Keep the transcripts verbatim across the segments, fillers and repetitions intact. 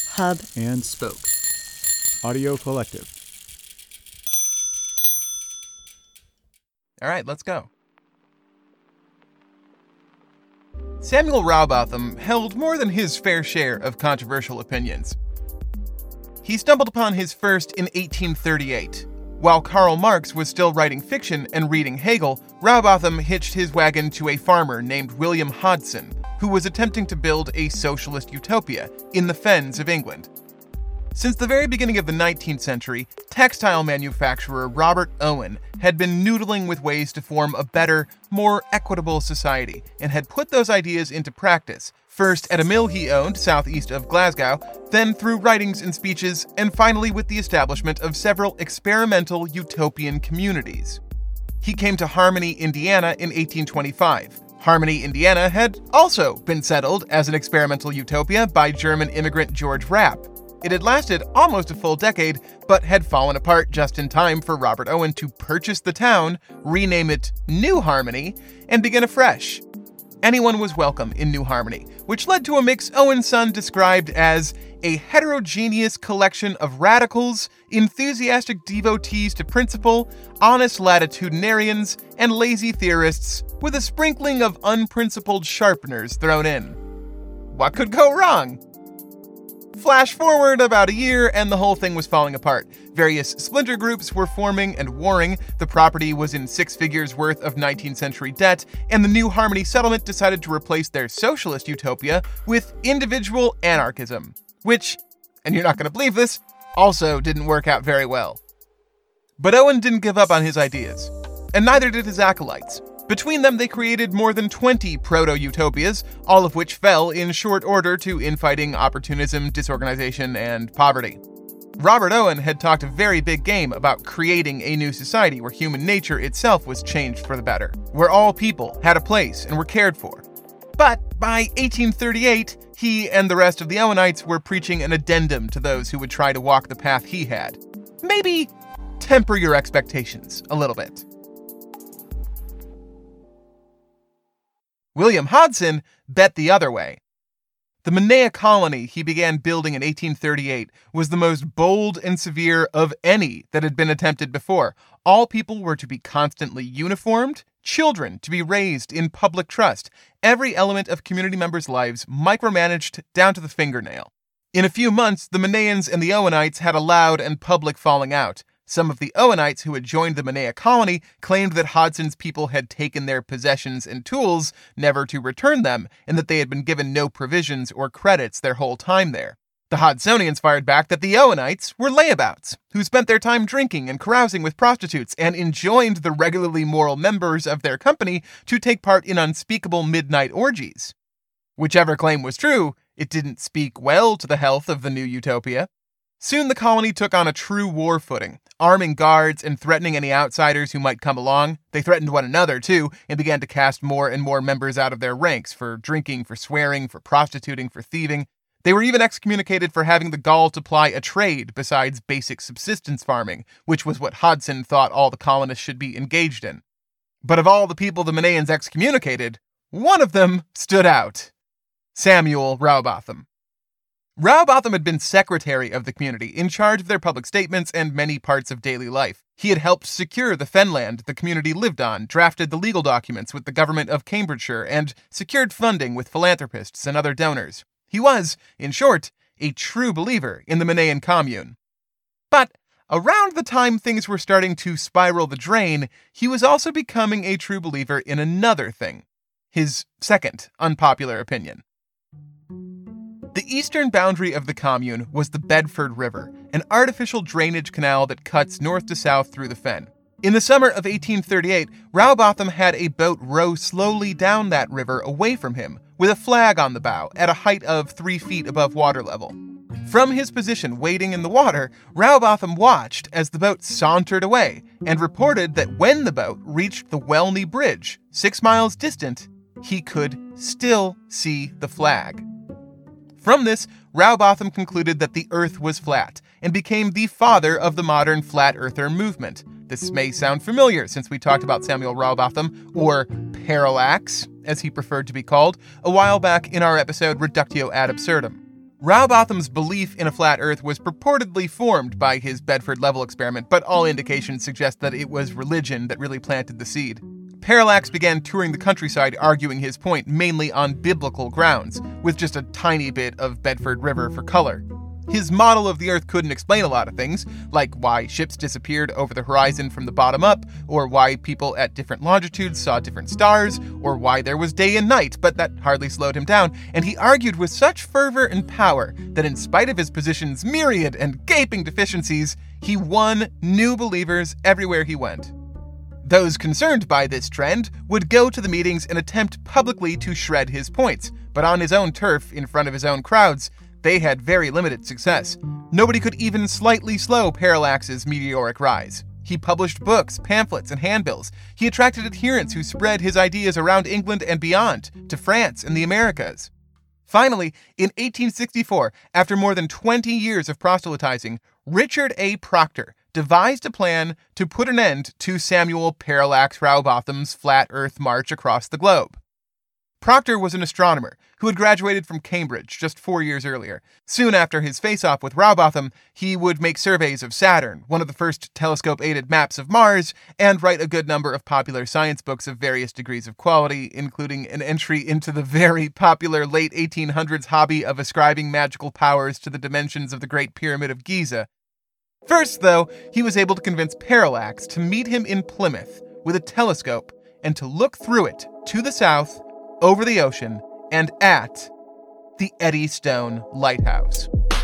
Hub and Spoke. Audio Collective. All right, let's go. Samuel Rowbotham held more than his fair share of controversial opinions. He stumbled upon his first in eighteen thirty-eight. While Karl Marx was still writing fiction and reading Hegel, Rowbotham hitched his wagon to a farmer named William Hodson, who was attempting to build a socialist utopia in the fens of England. Since the very beginning of the nineteenth century, textile manufacturer Robert Owen had been noodling with ways to form a better, more equitable society, and had put those ideas into practice, first at a mill he owned southeast of Glasgow, then through writings and speeches, and finally with the establishment of several experimental utopian communities. He came to Harmony, Indiana in eighteen twenty-five. Harmony, Indiana had also been settled as an experimental utopia by German immigrant George Rapp. It had lasted almost a full decade, but had fallen apart just in time for Robert Owen to purchase the town, rename it New Harmony, and begin afresh. Anyone was welcome in New Harmony, which led to a mix Owen's son described as a heterogeneous collection of radicals, enthusiastic devotees to principle, honest latitudinarians, and lazy theorists, with a sprinkling of unprincipled sharpeners thrown in. What could go wrong? Flash forward about a year, and the whole thing was falling apart. Various splinter groups were forming and warring, the property was in six figures worth of nineteenth century debt, and the New Harmony settlement decided to replace their socialist utopia with individual anarchism, which, and you're not going to believe this, also didn't work out very well. But Owen didn't give up on his ideas, and neither did his acolytes. Between them, they created more than twenty proto-utopias, all of which fell in short order to infighting, opportunism, disorganization, and poverty. Robert Owen had talked a very big game about creating a new society where human nature itself was changed for the better, where all people had a place and were cared for. But by eighteen thirty-eight, he and the rest of the Owenites were preaching an addendum to those who would try to walk the path he had. Maybe temper your expectations a little bit. William Hodson bet the other way. The Manea colony he began building in eighteen thirty-eight was the most bold and severe of any that had been attempted before. All people were to be constantly uniformed, children to be raised in public trust, every element of community members' lives micromanaged down to the fingernail. In a few months, the Maneans and the Owenites had a loud and public falling out. Some of the Owenites who had joined the Manea colony claimed that Hodson's people had taken their possessions and tools, never to return them, and that they had been given no provisions or credits their whole time there. The Hodsonians fired back that the Owenites were layabouts, who spent their time drinking and carousing with prostitutes, and enjoined the regularly moral members of their company to take part in unspeakable midnight orgies. Whichever claim was true, it didn't speak well to the health of the new utopia. Soon the colony took on a true war footing, arming guards and threatening any outsiders who might come along. They threatened one another, too, and began to cast more and more members out of their ranks for drinking, for swearing, for prostituting, for thieving. They were even excommunicated for having the gall to ply a trade besides basic subsistence farming, which was what Hodson thought all the colonists should be engaged in. But of all the people the Maneans excommunicated, one of them stood out. Samuel Rowbotham. Rowbotham had been secretary of the community, in charge of their public statements and many parts of daily life. He had helped secure the fenland the community lived on, drafted the legal documents with the government of Cambridgeshire, and secured funding with philanthropists and other donors. He was, in short, a true believer in the Manean commune. But around the time things were starting to spiral the drain, he was also becoming a true believer in another thing. His second unpopular opinion. The eastern boundary of the commune was the Bedford River, an artificial drainage canal that cuts north to south through the fen. In the summer of eighteen thirty-eight, Rowbotham had a boat row slowly down that river away from him, with a flag on the bow at a height of three feet above water level. From his position waiting in the water, Rowbotham watched as the boat sauntered away, and reported that when the boat reached the Welney Bridge, six miles distant, he could still see the flag. From this, Rowbotham concluded that the Earth was flat, and became the father of the modern flat earther movement. This may sound familiar since we talked about Samuel Rowbotham, or Parallax, as he preferred to be called, a while back in our episode Reductio ad Absurdum. Rowbotham's belief in a flat Earth was purportedly formed by his Bedford level experiment, but all indications suggest that it was religion that really planted the seed. Parallax began touring the countryside arguing his point mainly on biblical grounds, with just a tiny bit of Bedford River for color. His model of the Earth couldn't explain a lot of things, like why ships disappeared over the horizon from the bottom up, or why people at different longitudes saw different stars, or why there was day and night, but that hardly slowed him down, and he argued with such fervor and power that in spite of his position's myriad and gaping deficiencies, he won new believers everywhere he went. Those concerned by this trend would go to the meetings and attempt publicly to shred his points, but on his own turf, in front of his own crowds, they had very limited success. Nobody could even slightly slow Parallax's meteoric rise. He published books, pamphlets, and handbills. He attracted adherents who spread his ideas around England and beyond, to France and the Americas. Finally, in eighteen sixty-four, after more than twenty years of proselytizing, Richard A. Proctor devised a plan to put an end to Samuel Parallax Rowbotham's flat Earth march across the globe. Proctor was an astronomer who had graduated from Cambridge just four years earlier. Soon after his face-off with Rowbotham, he would make surveys of Saturn, one of the first telescope-aided maps of Mars, and write a good number of popular science books of various degrees of quality, including an entry into the very popular late eighteen hundreds hobby of ascribing magical powers to the dimensions of the Great Pyramid of Giza. First, though, he was able to convince Parallax to meet him in Plymouth with a telescope and to look through it to the south, over the ocean, and at the Eddystone Lighthouse.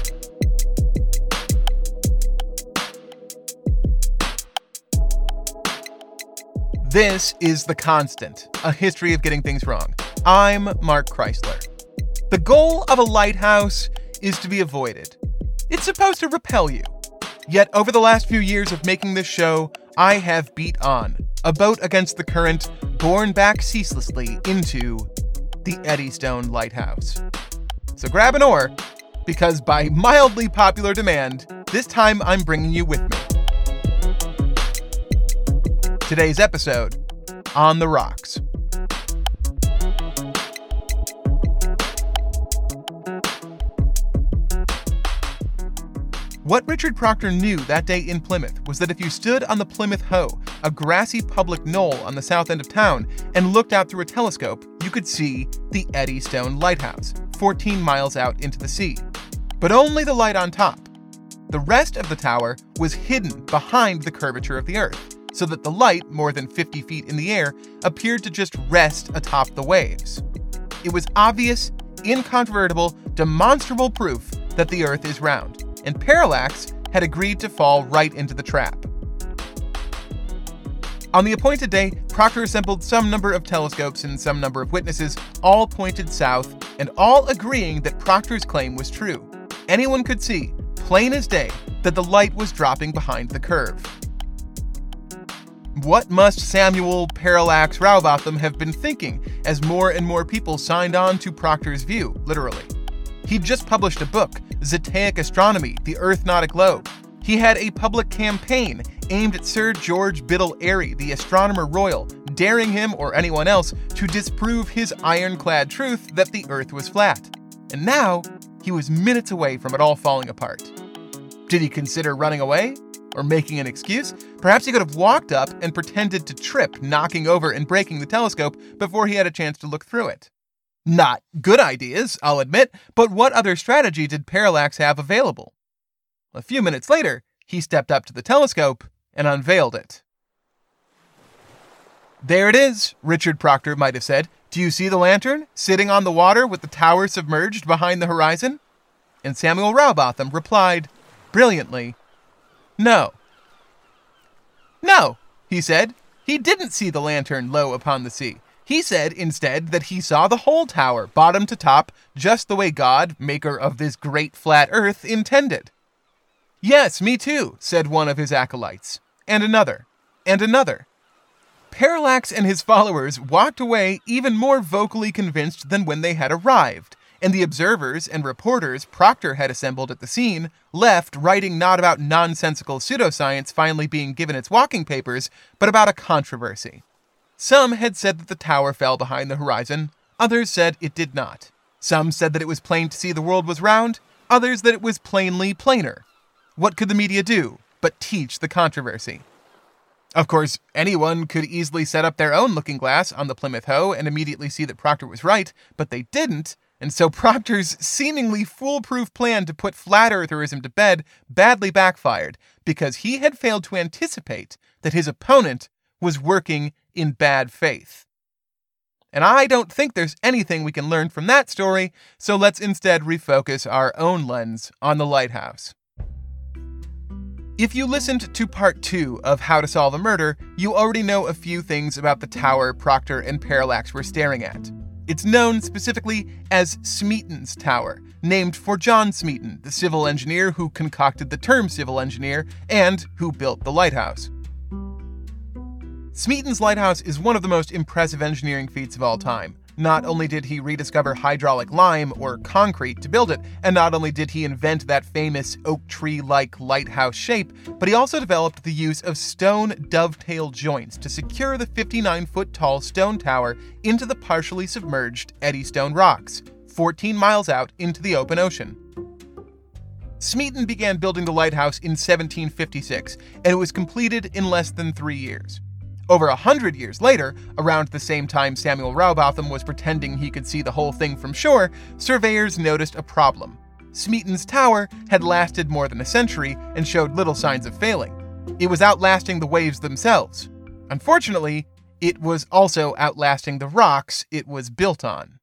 This is The Constant, a history of getting things wrong. I'm Mark Chrysler. The goal of a lighthouse is to be avoided. It's supposed to repel you. Yet over the last few years of making this show, I have beat on, a boat against the current, borne back ceaselessly into the Eddystone Lighthouse. So grab an oar, because by mildly popular demand, this time I'm bringing you with me. Today's episode, On the Rocks. What Richard Proctor knew that day in Plymouth was that if you stood on the Plymouth Hoe, a grassy public knoll on the south end of town, and looked out through a telescope, you could see the Eddystone Lighthouse, fourteen miles out into the sea. But only the light on top. The rest of the tower was hidden behind the curvature of the Earth, so that the light, more than fifty feet in the air, appeared to just rest atop the waves. It was obvious, incontrovertible, demonstrable proof that the Earth is round, and Parallax had agreed to fall right into the trap. On the appointed day, Proctor assembled some number of telescopes and some number of witnesses, all pointed south, and all agreeing that Proctor's claim was true. Anyone could see, plain as day, that the light was dropping behind the curve. What must Samuel Parallax Rowbotham have been thinking as more and more people signed on to Proctor's view, literally? He'd just published a book, Zetaic Astronomy, The Earth Not a Globe. He had a public campaign aimed at Sir George Biddle Airy, the Astronomer Royal, daring him or anyone else to disprove his ironclad truth that the Earth was flat. And now, he was minutes away from it all falling apart. Did he consider running away? Or making an excuse? Perhaps he could have walked up and pretended to trip, knocking over and breaking the telescope before he had a chance to look through it. Not good ideas, I'll admit, but what other strategy did Parallax have available? A few minutes later, he stepped up to the telescope and unveiled it. There it is, Richard Proctor might have said. Do you see the lantern, sitting on the water with the tower submerged behind the horizon? And Samuel Rowbotham replied, brilliantly, no. No, he said. He didn't see the lantern low upon the sea. He said, instead, that he saw the whole tower, bottom to top, just the way God, maker of this great flat Earth, intended. Yes, me too, said one of his acolytes. And another. And another. Parallax and his followers walked away even more vocally convinced than when they had arrived, and the observers and reporters Proctor had assembled at the scene left writing not about nonsensical pseudoscience finally being given its walking papers, but about a controversy. Some had said that the tower fell behind the horizon, others said it did not. Some said that it was plain to see the world was round, others that it was plainly plainer. What could the media do but teach the controversy? Of course, anyone could easily set up their own looking glass on the Plymouth Hoe and immediately see that Proctor was right, but they didn't, and so Proctor's seemingly foolproof plan to put flat eartherism to bed badly backfired, because he had failed to anticipate that his opponent was working in bad faith. And I don't think there's anything we can learn from that story, so let's instead refocus our own lens on the lighthouse. If you listened to part two of How to Solve a Murder, you already know a few things about the tower Proctor and Parallax were staring at. It's known specifically as Smeaton's Tower, named for John Smeaton, the civil engineer who concocted the term civil engineer and who built the lighthouse. Smeaton's lighthouse is one of the most impressive engineering feats of all time. Not only did he rediscover hydraulic lime, or concrete, to build it, and not only did he invent that famous oak tree-like lighthouse shape, but he also developed the use of stone dovetail joints to secure the fifty-nine foot tall stone tower into the partially submerged Eddystone Rocks, fourteen miles out into the open ocean. Smeaton began building the lighthouse in seventeen fifty-six, and it was completed in less than three years. Over a hundred years later, around the same time Samuel Rowbotham was pretending he could see the whole thing from shore, surveyors noticed a problem. Smeaton's tower had lasted more than a century and showed little signs of failing. It was outlasting the waves themselves. Unfortunately, it was also outlasting the rocks it was built on.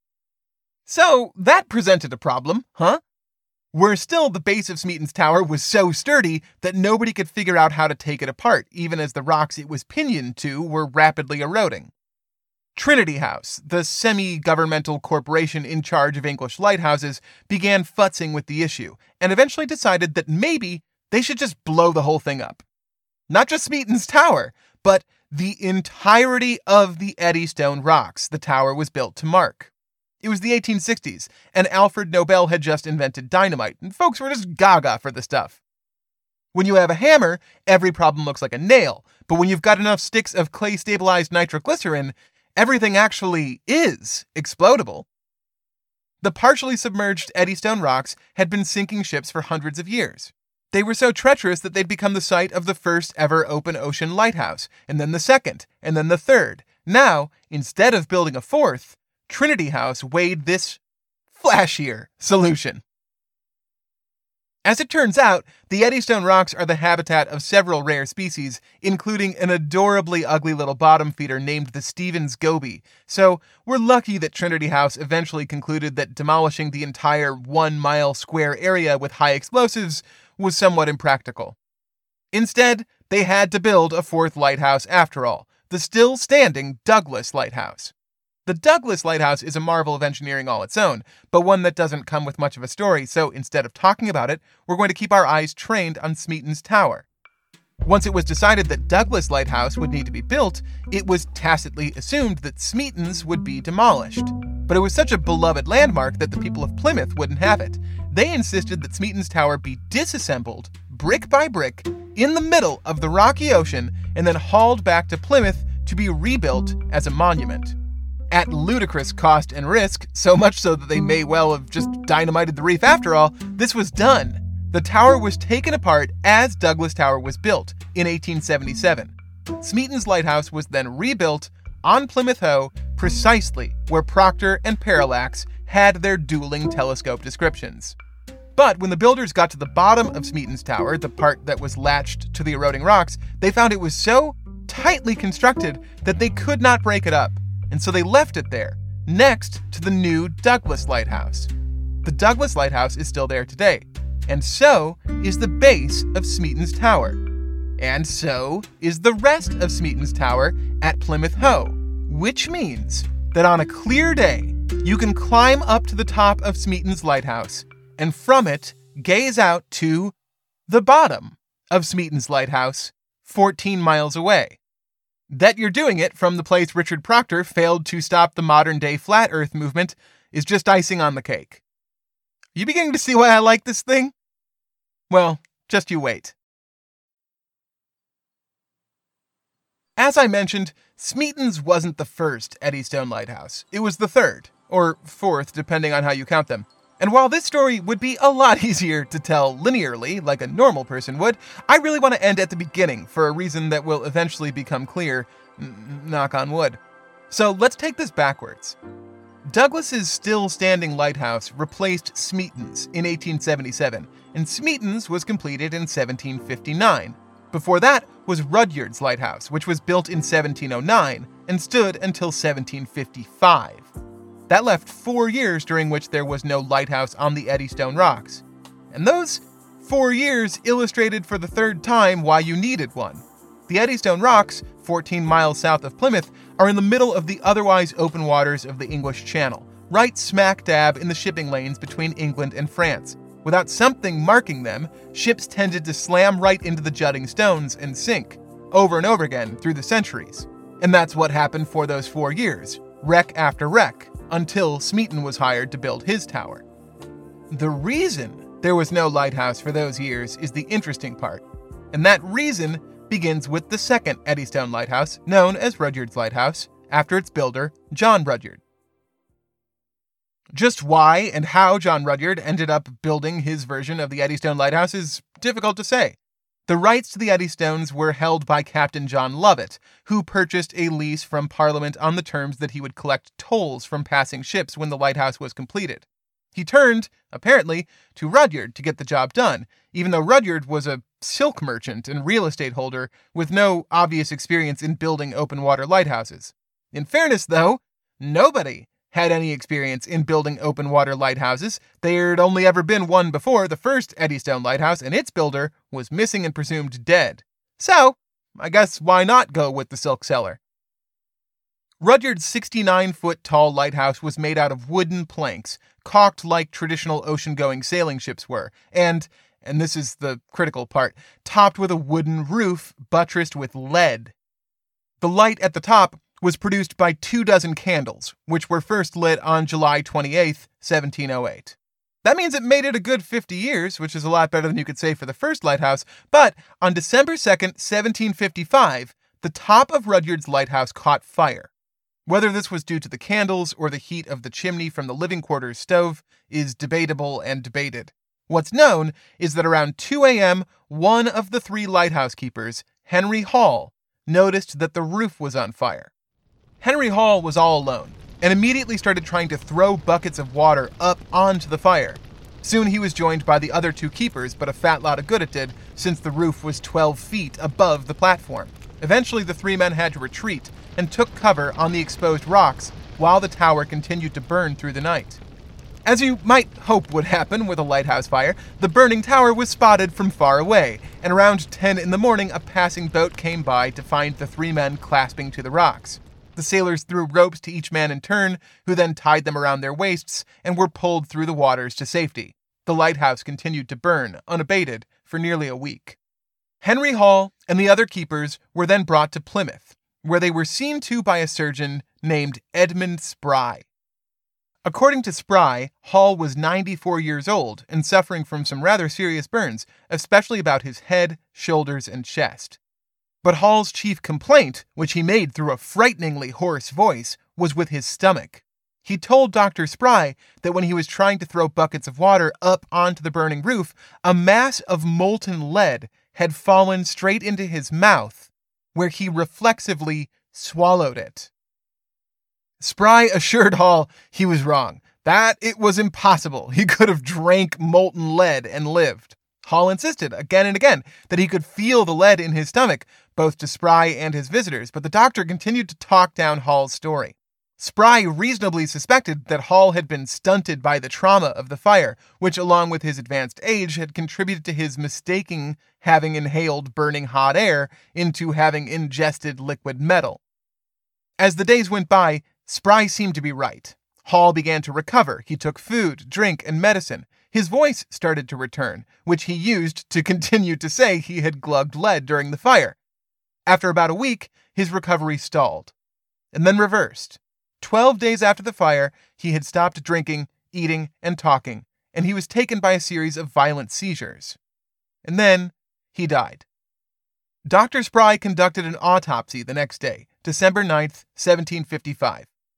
So that presented a problem, huh? Worse still, the base of Smeaton's tower was so sturdy that nobody could figure out how to take it apart, even as the rocks it was pinioned to were rapidly eroding. Trinity House, the semi-governmental corporation in charge of English lighthouses, began futzing with the issue, and eventually decided that maybe they should just blow the whole thing up. Not just Smeaton's tower, but the entirety of the Eddystone Rocks the tower was built to mark. It was the eighteen sixties, and Alfred Nobel had just invented dynamite, and folks were just gaga for the stuff. When you have a hammer, every problem looks like a nail, but when you've got enough sticks of clay-stabilized nitroglycerin, everything actually is explodable. The partially submerged Eddystone Rocks had been sinking ships for hundreds of years. They were so treacherous that they'd become the site of the first ever open ocean lighthouse, and then the second, and then the third. Now, instead of building a fourth, Trinity House weighed this flashier solution. As it turns out, the Eddystone Rocks are the habitat of several rare species, including an adorably ugly little bottom feeder named the Stevens goby, so we're lucky that Trinity House eventually concluded that demolishing the entire one-mile square area with high explosives was somewhat impractical. Instead, they had to build a fourth lighthouse after all, the still-standing Douglas Lighthouse. The Douglas Lighthouse is a marvel of engineering all its own, but one that doesn't come with much of a story, so instead of talking about it, we're going to keep our eyes trained on Smeaton's Tower. Once it was decided that Douglas Lighthouse would need to be built, it was tacitly assumed that Smeaton's would be demolished. But it was such a beloved landmark that the people of Plymouth wouldn't have it. They insisted that Smeaton's Tower be disassembled, brick by brick, in the middle of the rocky ocean, and then hauled back to Plymouth to be rebuilt as a monument. At ludicrous cost and risk, so much so that they may well have just dynamited the reef after all, this was done. The tower was taken apart as Douglas Tower was built in eighteen seventy-seven. Smeaton's Lighthouse was then rebuilt on Plymouth Hoe, precisely where Proctor and Parallax had their dueling telescope descriptions. But when the builders got to the bottom of Smeaton's Tower, the part that was latched to the eroding rocks, they found it was so tightly constructed that they could not break it up. And so they left it there, next to the new Douglas Lighthouse. The Douglas Lighthouse is still there today, and so is the base of Smeaton's Tower. And so is the rest of Smeaton's Tower at Plymouth Hoe, which means that on a clear day, you can climb up to the top of Smeaton's Lighthouse, and from it, gaze out to the bottom of Smeaton's Lighthouse, fourteen miles away. That you're doing it from the place Richard Proctor failed to stop the modern-day flat Earth movement is just icing on the cake. You beginning to see why I like this thing? Well, just you wait. As I mentioned, Smeaton's wasn't the first Eddystone Lighthouse. It was the third, or fourth, depending on how you count them. And while this story would be a lot easier to tell linearly, like a normal person would, I really want to end at the beginning for a reason that will eventually become clear, n- knock on wood. So let's take this backwards. Douglas's still standing lighthouse replaced Smeaton's in eighteen seventy-seven, and Smeaton's was completed in seventeen fifty-nine. Before that was Rudyard's lighthouse, which was built in seventeen oh nine and stood until seventeen fifty-five. That left four years during which there was no lighthouse on the Eddystone Rocks. And those four years illustrated for the third time why you needed one. The Eddystone Rocks, fourteen miles south of Plymouth, are in the middle of the otherwise open waters of the English Channel, right smack dab in the shipping lanes between England and France. Without something marking them, ships tended to slam right into the jutting stones and sink, over and over again through the centuries. And that's what happened for those four years, wreck after wreck, until Smeaton was hired to build his tower. The reason there was no lighthouse for those years is the interesting part, and that reason begins with the second Eddystone lighthouse, known as Rudyard's Lighthouse, after its builder, John Rudyard. Just why and how John Rudyard ended up building his version of the Eddystone Lighthouse is difficult to say. The rights to the Eddystones were held by Captain John Lovett, who purchased a lease from Parliament on the terms that he would collect tolls from passing ships when the lighthouse was completed. He turned, apparently, to Rudyard to get the job done, even though Rudyard was a silk merchant and real estate holder with no obvious experience in building open water lighthouses. In fairness, though, nobody had any experience in building open water lighthouses. There'd only ever been one before, the first Eddystone Lighthouse, and its builder was missing and presumed dead. So, I guess why not go with the silk seller? Rudyard's sixty-nine foot tall lighthouse was made out of wooden planks, caulked like traditional ocean-going sailing ships were, and, and this is the critical part, topped with a wooden roof buttressed with lead. The light at the top was produced by two dozen candles, which were first lit on July twenty-eighth, seventeen oh eight. That means it made it a good fifty years, which is a lot better than you could say for the first lighthouse, but on December second, seventeen fifty-five, the top of Rudyard's lighthouse caught fire. Whether this was due to the candles or the heat of the chimney from the living quarters stove is debatable and debated. What's known is that around two a.m., one of the three lighthouse keepers, Henry Hall, noticed that the roof was on fire. Henry Hall was all alone, and immediately started trying to throw buckets of water up onto the fire. Soon he was joined by the other two keepers, but a fat lot of good it did, since the roof was twelve feet above the platform. Eventually the three men had to retreat, and took cover on the exposed rocks, while the tower continued to burn through the night. As you might hope would happen with a lighthouse fire, the burning tower was spotted from far away, and around ten in the morning a passing boat came by to find the three men clasping to the rocks. The sailors threw ropes to each man in turn, who then tied them around their waists and were pulled through the waters to safety. The lighthouse continued to burn, unabated, for nearly a week. Henry Hall and the other keepers were then brought to Plymouth, where they were seen to by a surgeon named Edmund Spry. According to Spry, Hall was ninety-four years old and suffering from some rather serious burns, especially about his head, shoulders, and chest. But Hall's chief complaint, which he made through a frighteningly hoarse voice, was with his stomach. He told Doctor Spry that when he was trying to throw buckets of water up onto the burning roof, a mass of molten lead had fallen straight into his mouth, where he reflexively swallowed it. Spry assured Hall he was wrong, that it was impossible. He could have drank molten lead and lived. Hall insisted again and again that he could feel the lead in his stomach, both to Spry and his visitors, but the doctor continued to talk down Hall's story. Spry reasonably suspected that Hall had been stunted by the trauma of the fire, which along with his advanced age had contributed to his mistaking having inhaled burning hot air into having ingested liquid metal. As the days went by, Spry seemed to be right. Hall began to recover. He took food, drink, and medicine. His voice started to return, which he used to continue to say he had glugged lead during the fire. After about a week, his recovery stalled, and then reversed. Twelve days after the fire, he had stopped drinking, eating, and talking, and he was taken by a series of violent seizures. And then he died. Doctor Spry conducted an autopsy the next day, December ninth, seventeen fifty-five.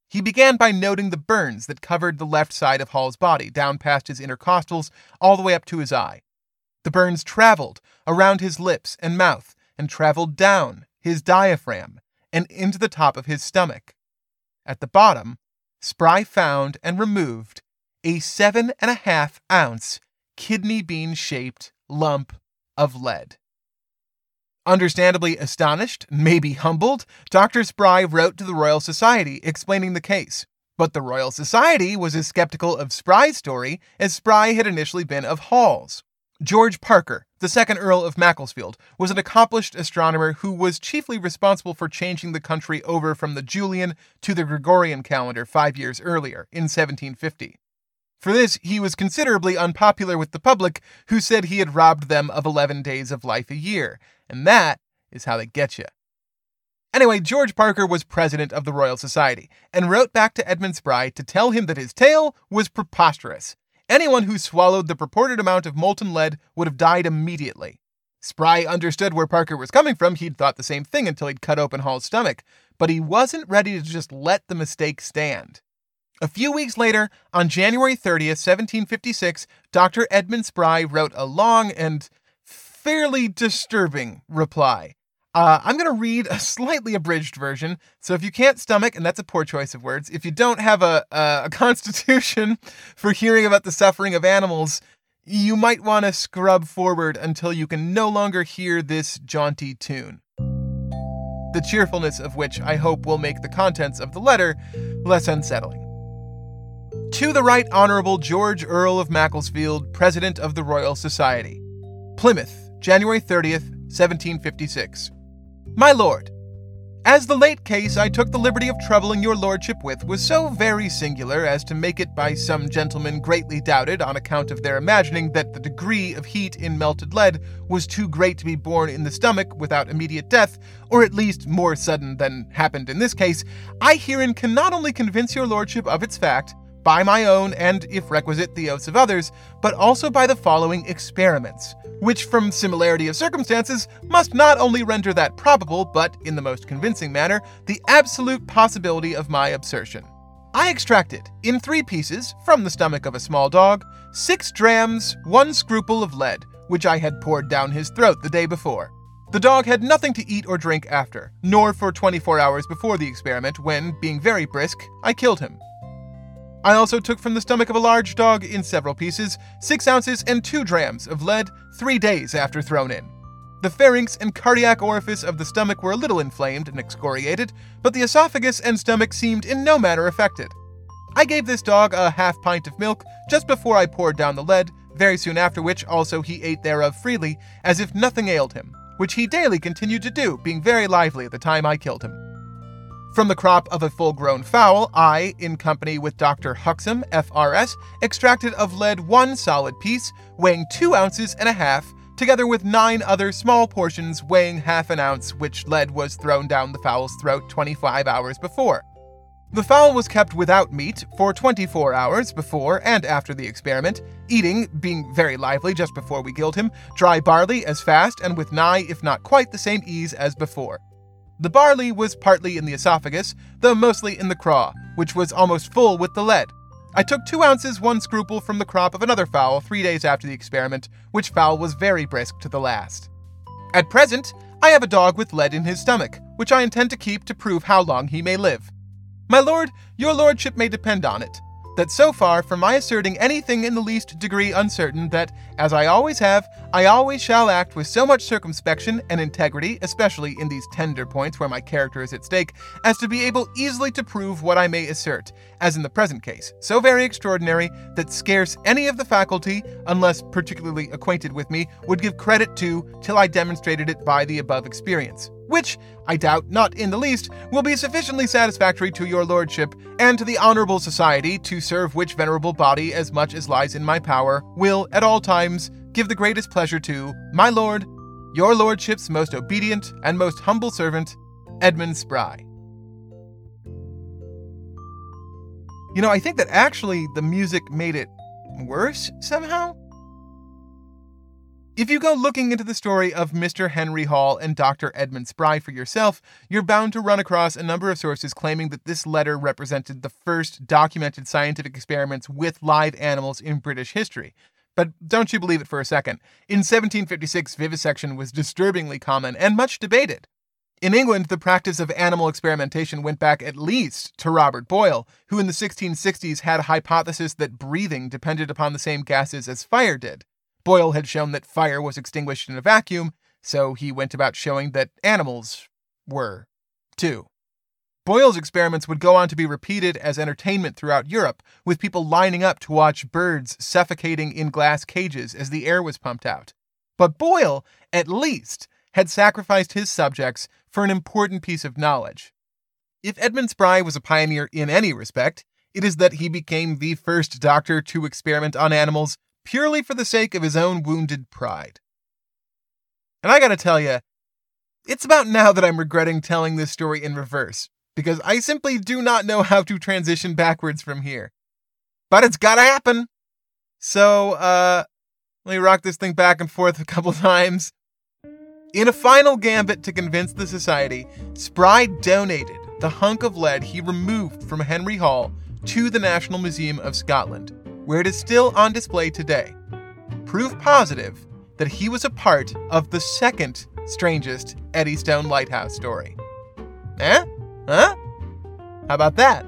He began by noting the burns that covered the left side of Hall's body, down past his intercostals, all the way up to his eye. The burns traveled around his lips and mouth, and traveled down his diaphragm and into the top of his stomach. At the bottom, Spry found and removed a seven and a half ounce kidney bean-shaped lump of lead. Understandably astonished, maybe humbled, Doctor Spry wrote to the Royal Society explaining the case. But the Royal Society was as skeptical of Spry's story as Spry had initially been of Hall's. George Parker, the second Earl of Macclesfield, was an accomplished astronomer who was chiefly responsible for changing the country over from the Julian to the Gregorian calendar five years earlier, in seventeen fifty. For this, he was considerably unpopular with the public, who said he had robbed them of eleven days of life a year. And that is how they get you. Anyway, George Parker was president of the Royal Society, and wrote back to Edmund Spry to tell him that his tale was preposterous. Anyone who swallowed the purported amount of molten lead would have died immediately. Spry understood where Parker was coming from. He'd thought the same thing until he'd cut open Hall's stomach, but he wasn't ready to just let the mistake stand. A few weeks later, on January thirtieth, seventeen fifty-six, Doctor Edmund Spry wrote a long and fairly disturbing reply. Uh, I'm going to read a slightly abridged version, so if you can't stomach, and that's a poor choice of words, if you don't have a, a, a constitution for hearing about the suffering of animals, you might want to scrub forward until you can no longer hear this jaunty tune. The cheerfulness of which I hope will make the contents of the letter less unsettling. To the Right Honourable George Earl of Macclesfield, President of the Royal Society. Plymouth, January thirtieth, seventeen fifty-six. My Lord, as the late case I took the liberty of troubling your lordship with was so very singular as to make it by some gentlemen greatly doubted on account of their imagining that the degree of heat in melted lead was too great to be borne in the stomach without immediate death, or at least more sudden than happened in this case, I herein can not only convince your lordship of its fact, by my own and, if requisite, the oaths of others, but also by the following experiments, which from similarity of circumstances must not only render that probable, but, in the most convincing manner, the absolute possibility of my assertion. I extracted, in three pieces, from the stomach of a small dog, six drams, one scruple of lead, which I had poured down his throat the day before. The dog had nothing to eat or drink after, nor for twenty-four hours before the experiment, when, being very brisk, I killed him. I also took from the stomach of a large dog in several pieces, six ounces and two drams of lead three days after thrown in. The pharynx and cardiac orifice of the stomach were a little inflamed and excoriated, but the esophagus and stomach seemed in no manner affected. I gave this dog a half pint of milk just before I poured down the lead, very soon after which also he ate thereof freely, as if nothing ailed him, which he daily continued to do, being very lively at the time I killed him. From the crop of a full-grown fowl, I, in company with Doctor Huxham, F R S, extracted of lead one solid piece, weighing two ounces and a half, together with nine other small portions weighing half an ounce, which lead was thrown down the fowl's throat twenty-five hours before. The fowl was kept without meat for twenty-four hours before and after the experiment, eating, being very lively just before we killed him, dry barley as fast and with nigh, if not quite the same ease as before. The barley was partly in the esophagus, though mostly in the craw, which was almost full with the lead. I took two ounces one scruple from the crop of another fowl three days after the experiment, which fowl was very brisk to the last. At present, I have a dog with lead in his stomach, which I intend to keep to prove how long he may live. My lord, your lordship may depend on it, that so far from my asserting anything in the least degree uncertain, that, as I always have, I always shall act with so much circumspection and integrity, especially in these tender points where my character is at stake, as to be able easily to prove what I may assert, as in the present case, so very extraordinary that scarce any of the faculty, unless particularly acquainted with me, would give credit to till I demonstrated it by the above experience, which, I doubt not in the least, will be sufficiently satisfactory to your lordship, and to the honourable society, to serve which venerable body as much as lies in my power, will, at all times, give the greatest pleasure to, my lord, your lordship's most obedient and most humble servant, Edmund Spry. You know, I think that actually the music made it worse somehow. If you go looking into the story of Mister Henry Hall and Doctor Edmund Spry for yourself, you're bound to run across a number of sources claiming that this letter represented the first documented scientific experiments with live animals in British history. But don't you believe it for a second. In seventeen fifty-six, vivisection was disturbingly common and much debated. In England, the practice of animal experimentation went back at least to Robert Boyle, who in the sixteen sixties had a hypothesis that breathing depended upon the same gases as fire did. Boyle had shown that fire was extinguished in a vacuum, so he went about showing that animals were, too. Boyle's experiments would go on to be repeated as entertainment throughout Europe, with people lining up to watch birds suffocating in glass cages as the air was pumped out. But Boyle, at least, had sacrificed his subjects for an important piece of knowledge. If Edmund Spry was a pioneer in any respect, it is that he became the first doctor to experiment on animals purely for the sake of his own wounded pride. And I gotta tell you, it's about now that I'm regretting telling this story in reverse, because I simply do not know how to transition backwards from here. But it's gotta happen! So, uh, let me rock this thing back and forth a couple times. In a final gambit to convince the society, Spry donated the hunk of lead he removed from Henry Hall to the National Museum of Scotland, where it is still on display today. Proof positive that he was a part of the second strangest Eddystone Lighthouse story. Eh? Huh? How about that?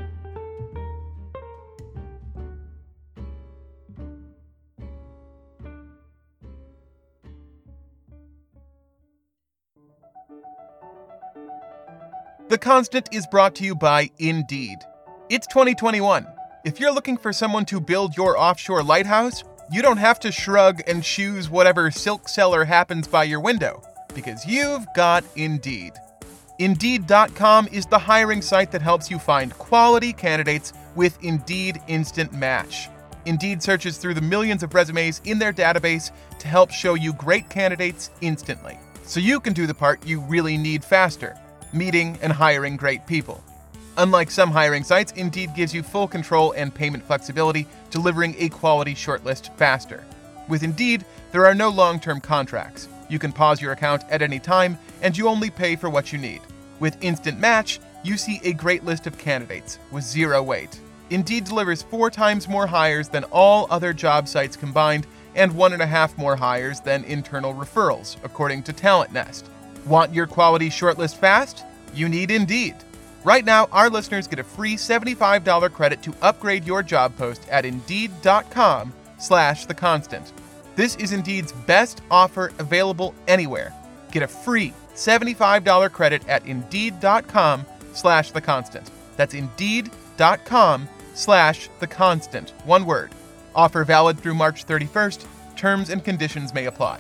The Constant is brought to you by Indeed. It's twenty twenty-one. If you're looking for someone to build your offshore lighthouse, you don't have to shrug and choose whatever silk seller happens by your window, because you've got Indeed. Indeed dot com is the hiring site that helps you find quality candidates with Indeed Instant Match. Indeed searches through the millions of resumes in their database to help show you great candidates instantly, so you can do the part you really need faster, meeting and hiring great people. Unlike some hiring sites, Indeed gives you full control and payment flexibility, delivering a quality shortlist faster. With Indeed, there are no long-term contracts. You can pause your account at any time, and you only pay for what you need. With Instant Match, you see a great list of candidates with zero wait. Indeed delivers four times more hires than all other job sites combined, and one and a half more hires than internal referrals, according to Talent Nest. Want your quality shortlist fast? You need Indeed. Right now, our listeners get a free seventy-five dollars credit to upgrade your job post at Indeed.com slash The Constant. This is Indeed's best offer available anywhere. Get a free seventy-five dollars credit at Indeed.com slash The Constant. That's Indeed.com slash The Constant. One word. Offer valid through March thirty-first. Terms and conditions may apply.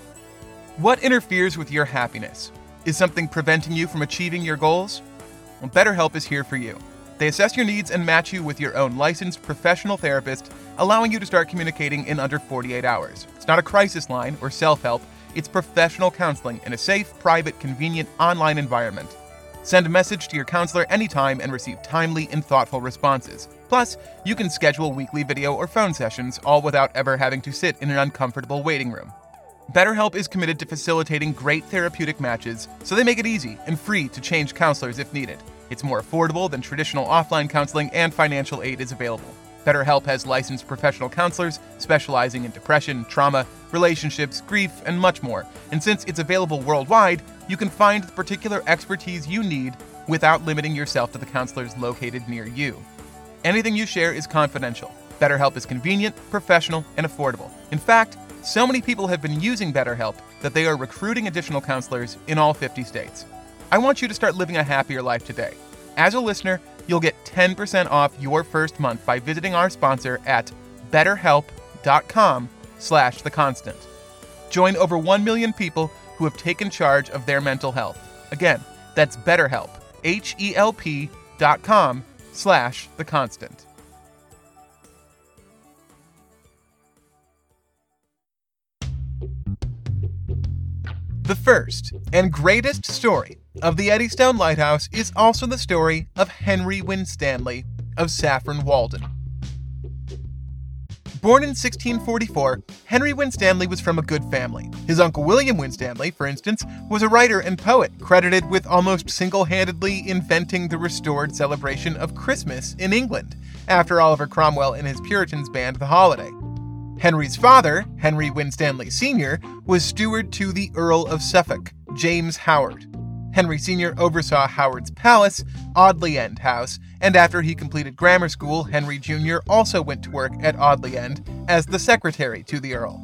What interferes with your happiness? Is something preventing you from achieving your goals? Well, BetterHelp is here for you. They assess your needs and match you with your own licensed professional therapist, allowing you to start communicating in under forty-eight hours. It's not a crisis line or self-help. It's professional counseling in a safe, private, convenient online environment. Send a message to your counselor anytime and receive timely and thoughtful responses. Plus, you can schedule weekly video or phone sessions, all without ever having to sit in an uncomfortable waiting room. BetterHelp is committed to facilitating great therapeutic matches, so they make it easy and free to change counselors if needed. It's more affordable than traditional offline counseling, and financial aid is available. BetterHelp has licensed professional counselors specializing in depression, trauma, relationships, grief, and much more. And since it's available worldwide, you can find the particular expertise you need without limiting yourself to the counselors located near you. Anything you share is confidential. BetterHelp is convenient, professional, and affordable. In fact, so many people have been using BetterHelp that they are recruiting additional counselors in all fifty states. I want you to start living a happier life today. As a listener, you'll get ten percent off your first month by visiting our sponsor at betterhelp.com slash the constant. Join over one million people who have taken charge of their mental health. Again, that's BetterHelp, H-E-L-P dot com slash the constant. The first and greatest story of the Eddystone Lighthouse is also the story of Henry Winstanley of Saffron Walden. Born in sixteen forty-four, Henry Winstanley was from a good family. His uncle William Winstanley, for instance, was a writer and poet, credited with almost single-handedly inventing the restored celebration of Christmas in England, after Oliver Cromwell and his Puritans banned the holiday. Henry's father, Henry Winstanley Senior, was steward to the Earl of Suffolk, James Howard. Henry Senior oversaw Howard's palace, Audley End House, and after he completed grammar school, Henry Junior also went to work at Audley End as the secretary to the Earl.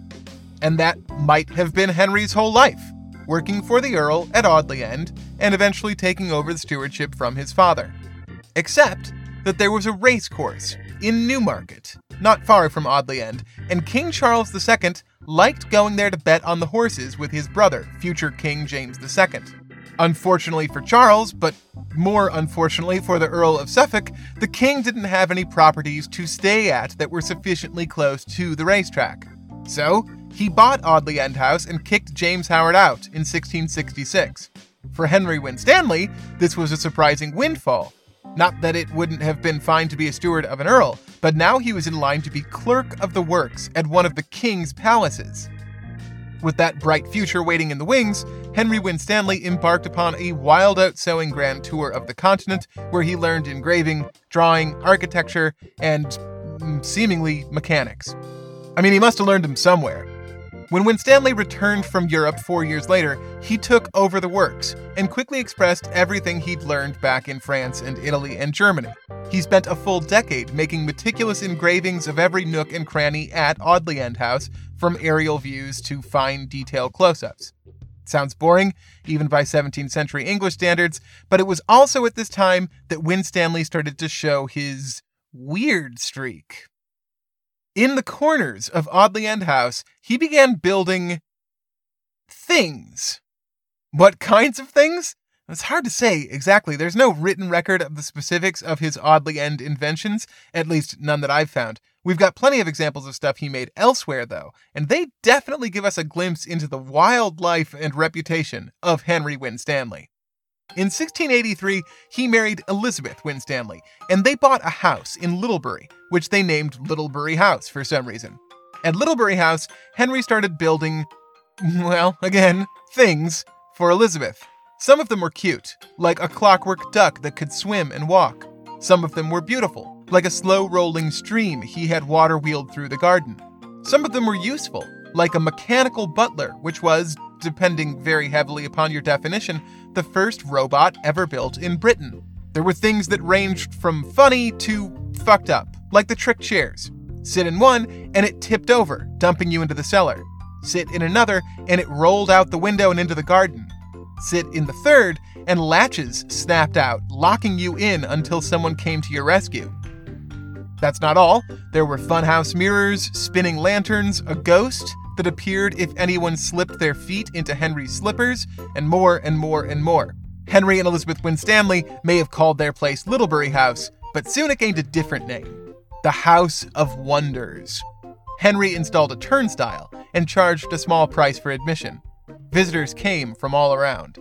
And that might have been Henry's whole life, working for the Earl at Audley End and eventually taking over the stewardship from his father. Except that there was a race course in Newmarket, not far from Audley End, and King Charles the Second liked going there to bet on the horses with his brother, future King James the Second. Unfortunately for Charles, but more unfortunately for the Earl of Suffolk, the king didn't have any properties to stay at that were sufficiently close to the racetrack. So, he bought Audley End House and kicked James Howard out in sixteen sixty-six. For Henry Winstanley, this was a surprising windfall. Not that it wouldn't have been fine to be a steward of an earl, but now he was in line to be clerk of the works at one of the king's palaces. With that bright future waiting in the wings, Henry Winstanley embarked upon a wild-out sewing grand tour of the continent, where he learned engraving, drawing, architecture, and mm, seemingly mechanics. I mean, he must have learned them somewhere. When Winstanley returned from Europe four years later, he took over the works and quickly expressed everything he'd learned back in France and Italy and Germany. He spent a full decade making meticulous engravings of every nook and cranny at Audley End House, from aerial views to fine detail close-ups. Sounds boring, even by seventeenth century English standards, but it was also at this time that Winstanley started to show his weird streak. In the corners of Audley End House, he began building things. What kinds of things? It's hard to say exactly. There's no written record of the specifics of his Audley End inventions, at least none that I've found. We've got plenty of examples of stuff he made elsewhere, though, and they definitely give us a glimpse into the wild life and reputation of Henry Winstanley. In sixteen eighty-three, he married Elizabeth Winstanley, and they bought a house in Littlebury, which they named Littlebury House for some reason. At Littlebury House, Henry started building, well, again, things for Elizabeth. Some of them were cute, like a clockwork duck that could swim and walk. Some of them were beautiful, like a slow-rolling stream he had water-wheeled through the garden. Some of them were useful, like a mechanical butler, which was, depending very heavily upon your definition, the first robot ever built in Britain. There were things that ranged from funny to fucked up, like the trick chairs. Sit in one, and it tipped over, dumping you into the cellar. Sit in another, and it rolled out the window and into the garden. Sit in the third, and latches snapped out, locking you in until someone came to your rescue. That's not all. There were funhouse mirrors, spinning lanterns, a ghost that appeared if anyone slipped their feet into Henry's slippers, and more and more and more. Henry and Elizabeth Winstanley may have called their place Littlebury House, but soon it gained a different name: the House of Wonders. Henry installed a turnstile and charged a small price for admission. Visitors came from all around.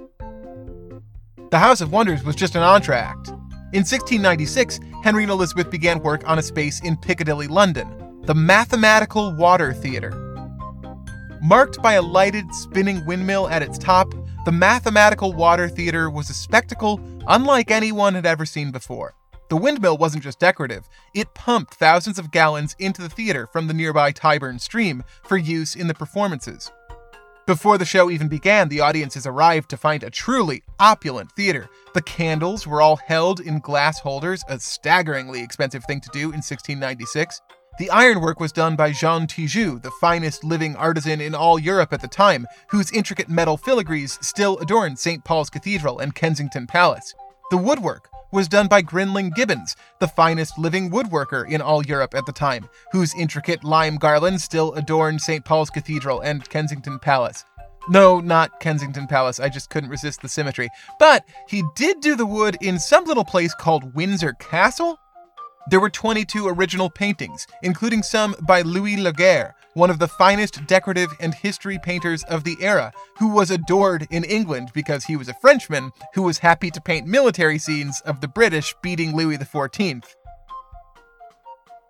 The House of Wonders was just an entr'acte. In sixteen ninety-six, Henry and Elizabeth began work on a space in Piccadilly, London, the Mathematical Water Theatre. Marked by a lighted, spinning windmill at its top, the Mathematical Water Theatre was a spectacle unlike anyone had ever seen before. The windmill wasn't just decorative, it pumped thousands of gallons into the theater from the nearby Tyburn stream for use in the performances. Before the show even began, the audiences arrived to find a truly opulent theater. The candles were all held in glass holders, a staggeringly expensive thing to do in sixteen ninety-six. The ironwork was done by Jean Tijoux, the finest living artisan in all Europe at the time, whose intricate metal filigrees still adorn Saint Paul's Cathedral and Kensington Palace. The woodwork was done by Grinling Gibbons, the finest living woodworker in all Europe at the time, whose intricate lime garlands still adorn Saint Paul's Cathedral and Kensington Palace. No, not Kensington Palace, I just couldn't resist the symmetry. But he did do the wood in some little place called Windsor Castle. There were twenty-two original paintings, including some by Louis Laguerre, one of the finest decorative and history painters of the era, who was adored in England because he was a Frenchman who was happy to paint military scenes of the British beating Louis the fourteenth.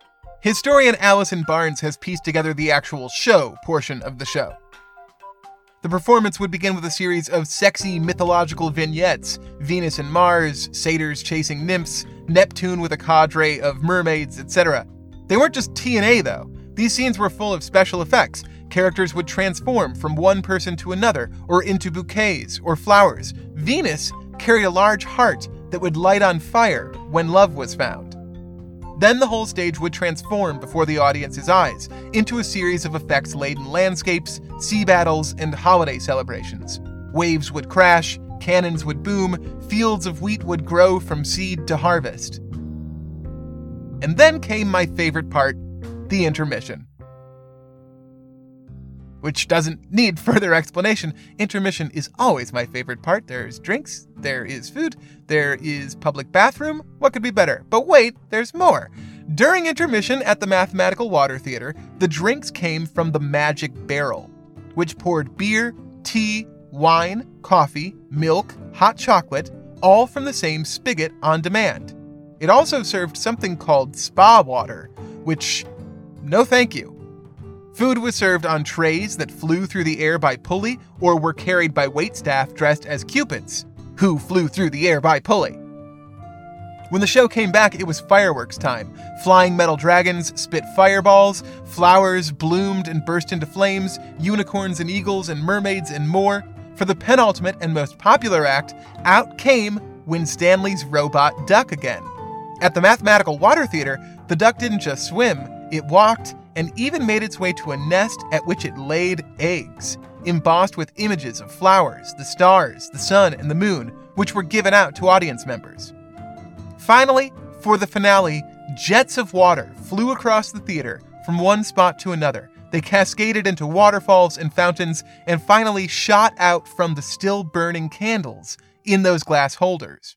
Historian Allison Barnes has pieced together the actual show portion of the show. The performance would begin with a series of sexy mythological vignettes: Venus and Mars, satyrs chasing nymphs, Neptune with a cadre of mermaids, et cetera. They weren't just T N A though. These scenes were full of special effects. Characters would transform from one person to another, or into bouquets or flowers. Venus carried a large heart that would light on fire when love was found. Then the whole stage would transform before the audience's eyes into a series of effects-laden landscapes, sea battles, and holiday celebrations. Waves would crash, cannons would boom, fields of wheat would grow from seed to harvest. And then came my favorite part, the intermission. Which doesn't need further explanation. Intermission is always my favorite part. There's drinks, there is food, there is public bathroom. What could be better? But wait, there's more. During intermission at the Mathematical Water Theater, the drinks came from the Magic Barrel, which poured beer, tea, wine, coffee, milk, hot chocolate, all from the same spigot on demand. It also served something called spa water, which, no thank you. Food was served on trays that flew through the air by pulley or were carried by waitstaff dressed as cupids, who flew through the air by pulley. When the show came back, it was fireworks time. Flying metal dragons spit fireballs, flowers bloomed and burst into flames, unicorns and eagles and mermaids and more. For the penultimate and most popular act, out came Winstanley's robot duck again. At the Mathematical Water Theater, the duck didn't just swim, it walked, and even made its way to a nest at which it laid eggs, embossed with images of flowers, the stars, the sun, and the moon, which were given out to audience members. Finally, for the finale, jets of water flew across the theater from one spot to another. They cascaded into waterfalls and fountains, and finally shot out from the still burning candles in those glass holders.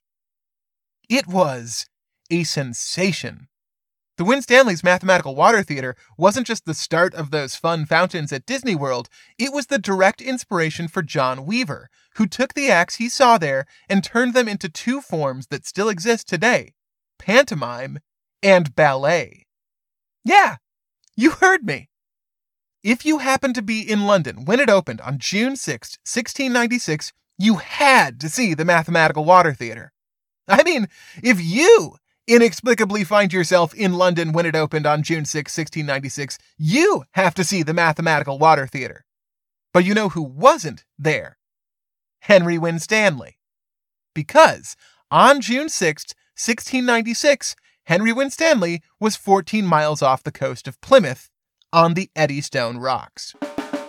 It was a sensation. The Winstanley's Mathematical Water Theater wasn't just the start of those fun fountains at Disney World, it was the direct inspiration for John Weaver, who took the acts he saw there and turned them into two forms that still exist today: pantomime and ballet. Yeah, you heard me. If you happened to be in London when it opened on June sixth, sixteen ninety-six, you had to see the Mathematical Water Theater. I mean, if you inexplicably find yourself in London when it opened on June sixth, sixteen ninety-six, you have to see the Mathematical Water Theater. But you know who wasn't there? Henry Winstanley. Because on June sixth, sixteen ninety-six, Henry Winstanley was fourteen miles off the coast of Plymouth on the Eddystone Rocks.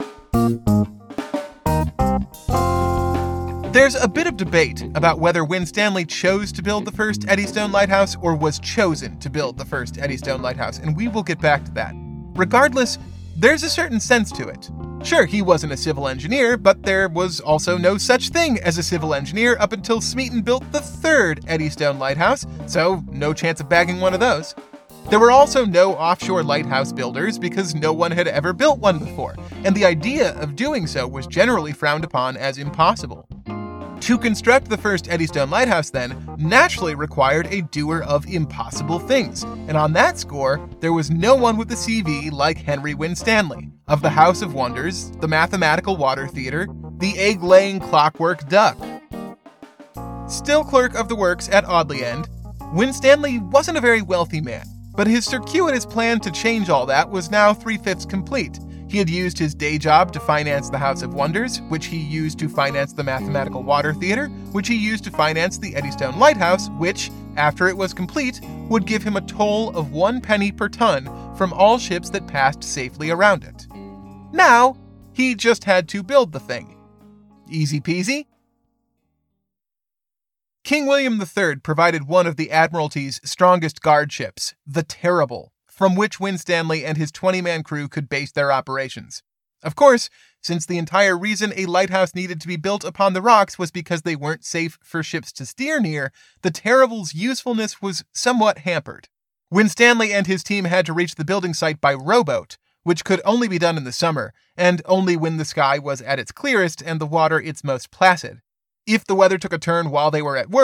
There's a bit of debate about whether Winstanley chose to build the first Eddystone Lighthouse or was chosen to build the first Eddystone Lighthouse, and we will get back to that. Regardless, there's a certain sense to it. Sure, he wasn't a civil engineer, but there was also no such thing as a civil engineer up until Smeaton built the third Eddystone Lighthouse, so no chance of bagging one of those. There were also no offshore lighthouse builders because no one had ever built one before, and the idea of doing so was generally frowned upon as impossible. To construct the first Eddystone Lighthouse, then, naturally required a doer of impossible things, and on that score, there was no one with a C V like Henry Winstanley, of the House of Wonders, the Mathematical Water Theater, the egg-laying Clockwork Duck. Still clerk of the works at Audley End, Winstanley wasn't a very wealthy man, but his circuitous plan to change all that was now three-fifths complete. He had used his day job to finance the House of Wonders, which he used to finance the Mathematical Water Theater, which he used to finance the Eddystone Lighthouse, which, after it was complete, would give him a toll of one penny per ton from all ships that passed safely around it. Now, he just had to build the thing. Easy peasy. King William the Third provided one of the Admiralty's strongest guard ships, the Terrible, from which Winstanley and his twenty-man crew could base their operations. Of course, since the entire reason a lighthouse needed to be built upon the rocks was because they weren't safe for ships to steer near, the Terrible's usefulness was somewhat hampered. Winstanley and his team had to reach the building site by rowboat, which could only be done in the summer, and only when the sky was at its clearest and the water its most placid. If the weather took a turn while they were at work,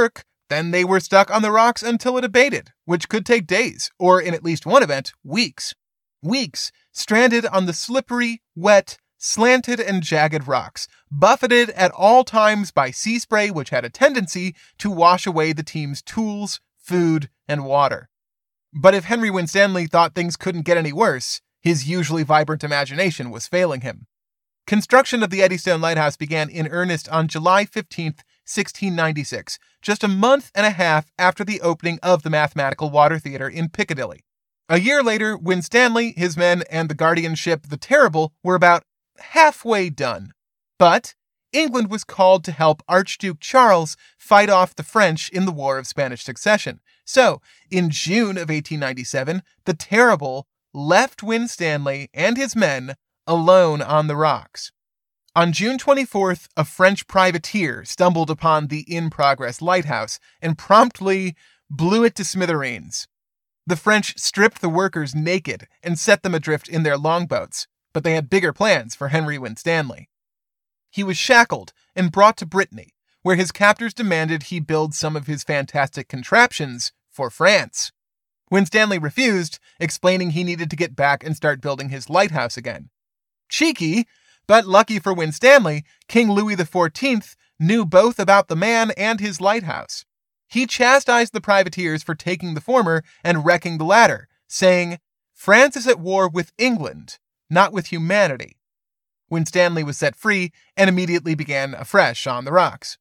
Then they were stuck on the rocks until it abated, which could take days, or in at least one event, weeks. Weeks, stranded on the slippery, wet, slanted and jagged rocks, buffeted at all times by sea spray which had a tendency to wash away the team's tools, food, and water. But if Henry Winstanley thought things couldn't get any worse, his usually vibrant imagination was failing him. Construction of the Eddystone Lighthouse began in earnest on July fifteenth, sixteen ninety-six, just a month and a half after the opening of the Mathematical Water Theatre in Piccadilly. A year later, Winstanley, his men, and the Guardian ship the Terrible were about halfway done. But England was called to help Archduke Charles fight off the French in the War of Spanish Succession. So, in June of eighteen ninety-seven, the Terrible left Winstanley and his men alone on the rocks. On June twenty-fourth, a French privateer stumbled upon the in-progress lighthouse and promptly blew it to smithereens. The French stripped the workers naked and set them adrift in their longboats, but they had bigger plans for Henry Winstanley. He was shackled and brought to Brittany, where his captors demanded he build some of his fantastic contraptions for France. Winstanley refused, explaining he needed to get back and start building his lighthouse again. Cheeky, but lucky for Winstanley, King Louis the fourteenth knew both about the man and his lighthouse. He chastised the privateers for taking the former and wrecking the latter, saying, "France is at war with England, not with humanity." Winstanley was set free and immediately began afresh on the rocks.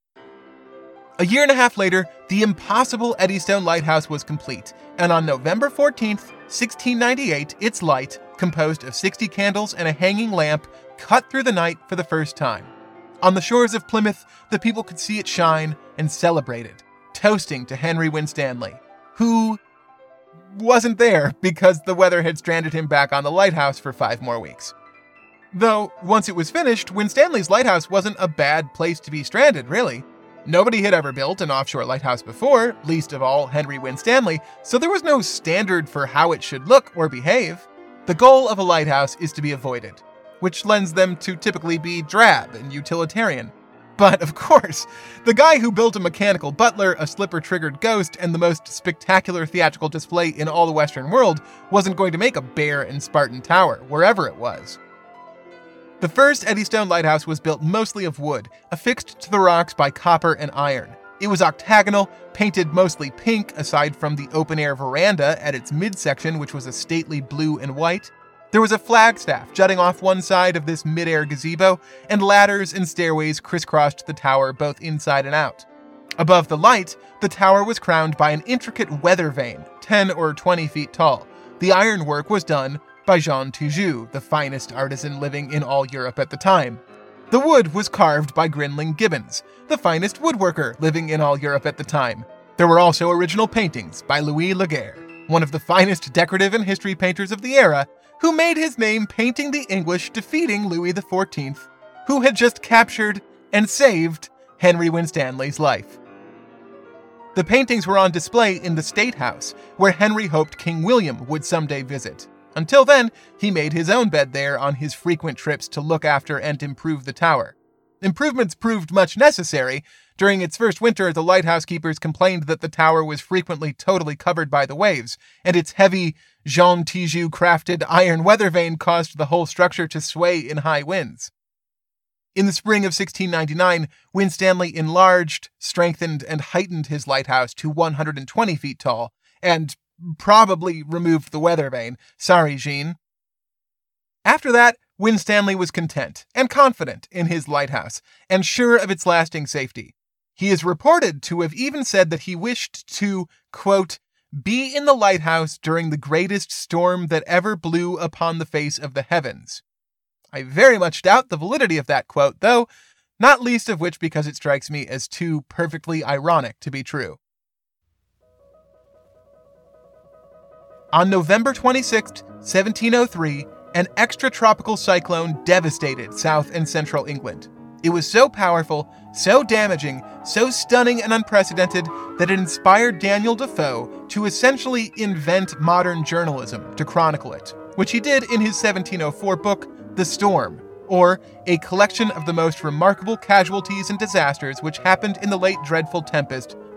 A year and a half later, the impossible Eddystone Lighthouse was complete, and on November fourteenth, sixteen ninety-eight, its light, composed of sixty candles and a hanging lamp, cut through the night for the first time. On the shores of Plymouth, the people could see it shine and celebrated, toasting to Henry Winstanley, who wasn't there because the weather had stranded him back on the lighthouse for five more weeks. Though, once it was finished, Winstanley's lighthouse wasn't a bad place to be stranded, really. Nobody had ever built an offshore lighthouse before, least of all Henry Winstanley, so there was no standard for how it should look or behave. The goal of a lighthouse is to be avoided, which lends them to typically be drab and utilitarian. But, of course, the guy who built a mechanical butler, a slipper-triggered ghost, and the most spectacular theatrical display in all the Western world wasn't going to make a bare and Spartan tower, wherever it was. The first Eddystone Lighthouse was built mostly of wood, affixed to the rocks by copper and iron. It was octagonal, painted mostly pink aside from the open-air veranda at its midsection, which was a stately blue and white. There was a flagstaff jutting off one side of this mid-air gazebo, and ladders and stairways crisscrossed the tower both inside and out. Above the light, the tower was crowned by an intricate weather vane, ten or twenty feet tall. The ironwork was done by Jean Tijoux, the finest artisan living in all Europe at the time. The wood was carved by Grinling Gibbons, the finest woodworker living in all Europe at the time. There were also original paintings by Louis Laguerre, one of the finest decorative and history painters of the era, who made his name painting the English defeating Louis the fourteenth, who had just captured and saved Henry Winstanley's life. The paintings were on display in the State House, where Henry hoped King William would someday visit. Until then, he made his own bed there on his frequent trips to look after and improve the tower. Improvements proved much necessary. During its first winter, the lighthouse keepers complained that the tower was frequently totally covered by the waves, and its heavy, Jean Tijoux-crafted iron weather vane caused the whole structure to sway in high winds. In the spring of sixteen ninety-nine, Winstanley enlarged, strengthened, and heightened his lighthouse to one hundred twenty feet tall, and probably removed the weather vane. Sorry, Jean. After that, Winstanley was content and confident in his lighthouse, and sure of its lasting safety. He is reported to have even said that he wished to, quote, be in the lighthouse during the greatest storm that ever blew upon the face of the heavens. I very much doubt the validity of that quote, though, not least of which because it strikes me as too perfectly ironic to be true. On November twenty-sixth, seventeen oh three, an extratropical cyclone devastated South and Central England. It was so powerful, so damaging, so stunning and unprecedented that it inspired Daniel Defoe to essentially invent modern journalism to chronicle it, which he did in his seventeen oh four book, The Storm, or a collection of the most remarkable casualties and disasters which happened in the late dreadful tempest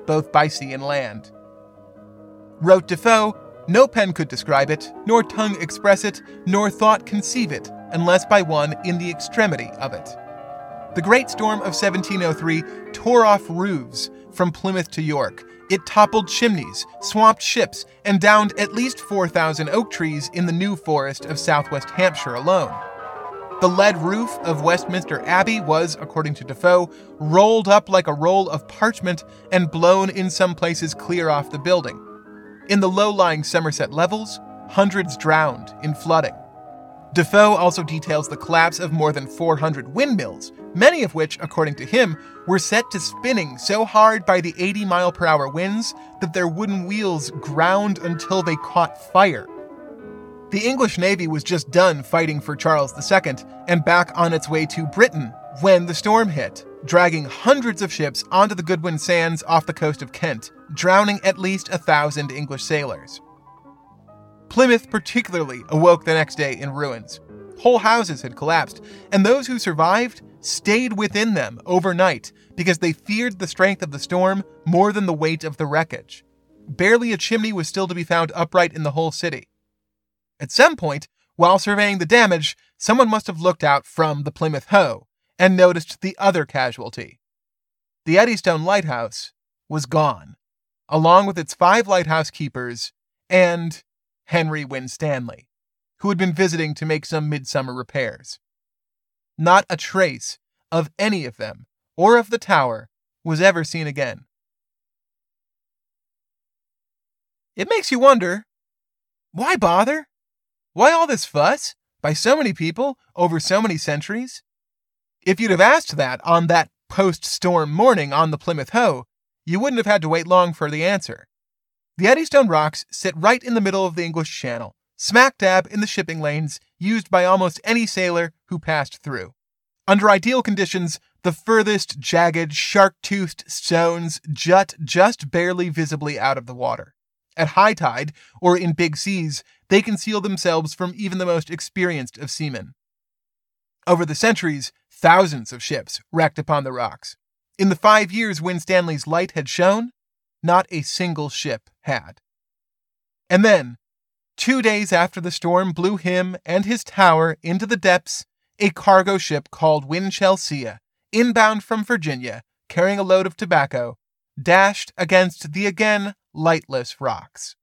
both by sea and land. Wrote Defoe, "No pen could describe it, nor tongue express it, nor thought conceive it, unless by one in the extremity of it." The Great Storm of seventeen oh three tore off roofs from Plymouth to York. It toppled chimneys, swamped ships, and downed at least four thousand oak trees in the New Forest of southwest Hampshire alone. The lead roof of Westminster Abbey was, according to Defoe, rolled up like a roll of parchment and blown in some places clear off the building. In the low-lying Somerset levels, hundreds drowned in flooding. Defoe also details the collapse of more than four hundred windmills, many of which, according to him, were set to spinning so hard by the eighty mile per hour winds that their wooden wheels ground until they caught fire. The English Navy was just done fighting for Charles the Second and back on its way to Britain when the storm hit, dragging hundreds of ships onto the Goodwin Sands off the coast of Kent, drowning at least a thousand English sailors. Plymouth particularly awoke the next day in ruins. Whole houses had collapsed, and those who survived stayed within them overnight because they feared the strength of the storm more than the weight of the wreckage. Barely a chimney was still to be found upright in the whole city. At some point, while surveying the damage, someone must have looked out from the Plymouth Hoe and noticed the other casualty. The Eddystone Lighthouse was gone, along with its five lighthouse keepers and Henry Winstanley, who had been visiting to make some midsummer repairs. Not a trace of any of them or of the tower was ever seen again. It makes you wonder, why bother? Why all this fuss by so many people over so many centuries? If you'd have asked that on that post-storm morning on the Plymouth Hoe, you wouldn't have had to wait long for the answer. The Eddystone Rocks sit right in the middle of the English Channel, smack dab in the shipping lanes used by almost any sailor who passed through. Under ideal conditions, the furthest jagged, shark-toothed stones jut just barely visibly out of the water. At high tide, or in big seas, they conceal themselves from even the most experienced of seamen. Over the centuries, thousands of ships wrecked upon the rocks. In the five years Winstanley's light had shone, not a single ship had. And then, two days after the storm blew him and his tower into the depths, a cargo ship called Winchelsea, inbound from Virginia, carrying a load of tobacco, dashed against the again lightless rocks.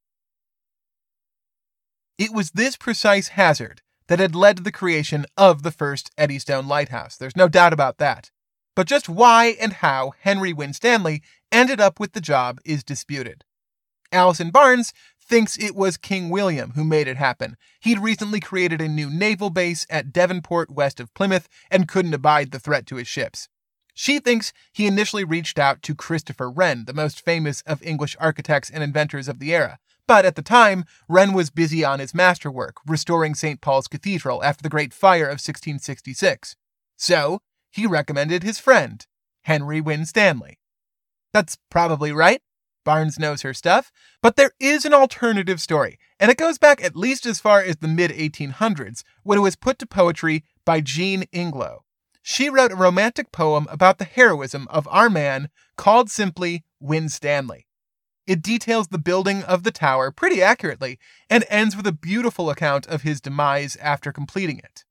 It was this precise hazard that had led to the creation of the first Eddystone Lighthouse. There's no doubt about that. But just why and how Henry Winstanley ended up with the job is disputed. Alison Barnes thinks it was King William who made it happen. He'd recently created a new naval base at Devonport west of Plymouth and couldn't abide the threat to his ships. She thinks he initially reached out to Christopher Wren, the most famous of English architects and inventors of the era. But at the time, Wren was busy on his masterwork, restoring Saint Paul's Cathedral after the Great Fire of sixteen sixty-six. So, he recommended his friend, Henry Winstanley. That's probably right. Barnes knows her stuff. But there is an alternative story, and it goes back at least as far as the mid eighteen hundreds, when it was put to poetry by Jean Ingelow. She wrote a romantic poem about the heroism of our man called simply Winstanley. It details the building of the tower pretty accurately and ends with a beautiful account of his demise after completing it.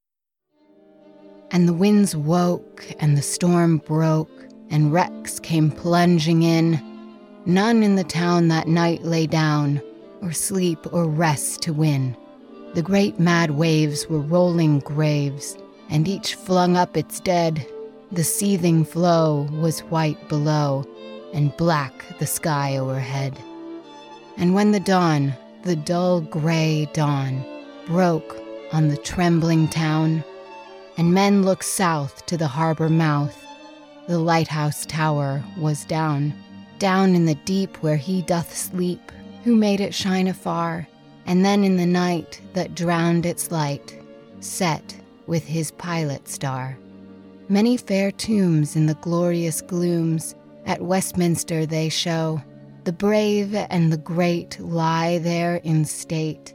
And the winds woke, and the storm broke, and wrecks came plunging in. None in the town that night lay down, or sleep or rest to win. The great mad waves were rolling graves, and each flung up its dead. The seething flow was white below, and black the sky overhead. And when the dawn, the dull gray dawn, broke on the trembling town, and men looked south to the harbor mouth, the lighthouse tower was down, down in the deep where he doth sleep, who made it shine afar, and then in the night that drowned its light, set with his pilot star. Many fair tombs in the glorious glooms at Westminster they show, the brave and the great lie there in state.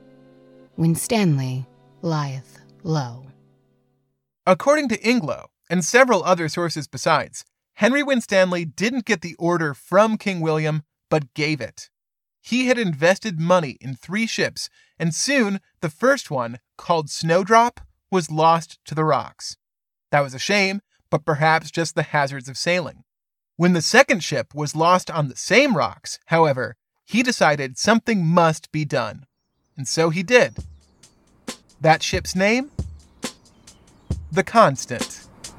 Winstanley lieth low. According to Ingelow, and several other sources besides, Henry Winstanley didn't get the order from King William, but gave it. He had invested money in three ships, and soon the first one, called Snowdrop, was lost to the rocks. That was a shame, but perhaps just the hazards of sailing. When the second ship was lost on the same rocks, however, he decided something must be done. And so he did. That ship's name? The Constant.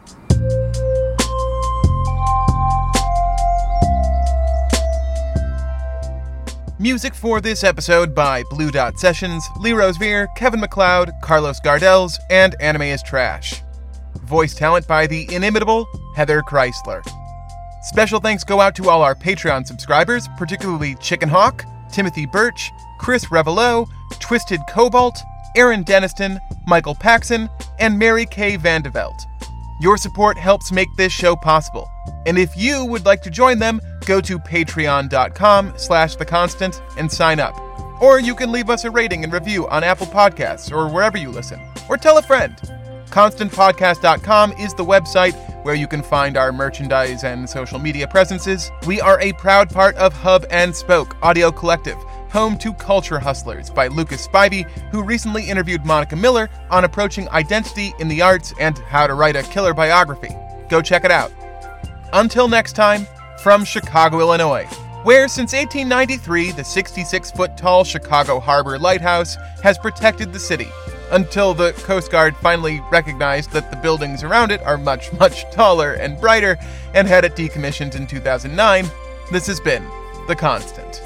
Music for this episode by Blue Dot Sessions, Lee Rosevere, Kevin MacLeod, Carlos Gardels, and Anime is Trash. Voice talent by the inimitable Heather Chrysler. Special thanks go out to all our Patreon subscribers, particularly Chicken Hawk, Timothy Birch, Chris Revelo, Twisted Cobalt, Aaron Deniston, Michael Paxson, and Mary Kay Vandeveld. Your support helps make this show possible. And if you would like to join them, go to patreon.com slash the constant and sign up. Or you can leave us a rating and review on Apple Podcasts or wherever you listen. Or tell a friend. constant podcast dot com is the website where you can find our merchandise and social media presences. We are a proud part of Hub and Spoke Audio Collective, home to Culture Hustlers by Lucas Spivey, who recently interviewed Monica Miller on approaching identity in the arts and how to write a killer biography. Go check it out. Until next time, from Chicago, Illinois, where since eighteen ninety-three, the sixty-six foot tall Chicago Harbor Lighthouse has protected the city, until the Coast Guard finally recognized that the buildings around it are much, much taller and brighter and had it decommissioned in two thousand nine. This has been The Constant.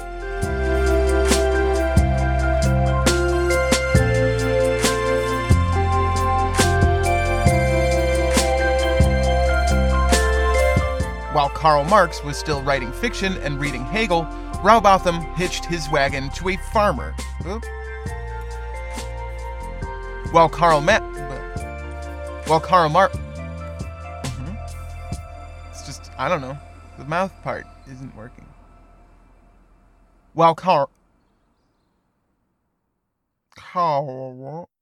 While Karl Marx was still writing fiction and reading Hegel, Rowbotham hitched his wagon to a farmer. Oop. While Karl Ma- While Karl Marx... Mm-hmm. It's just, I don't know. The mouth part isn't working. While Karl... Karl...